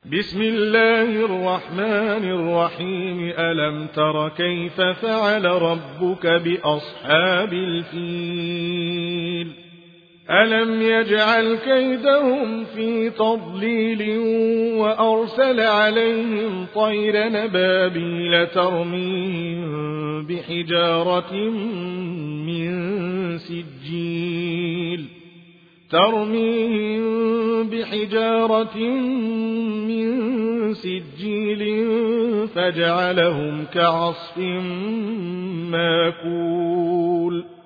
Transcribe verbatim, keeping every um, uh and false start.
بسم الله الرحمن الرحيم. ألم تر كيف فعل ربك بأصحاب الفيل؟ ألم يجعل كيدهم في تضليل وأرسل عليهم طير نبابيل ترميهم بحجارة من سجيل ترميهم بحجارة من سجيل فجعلهم كعصف ماكول.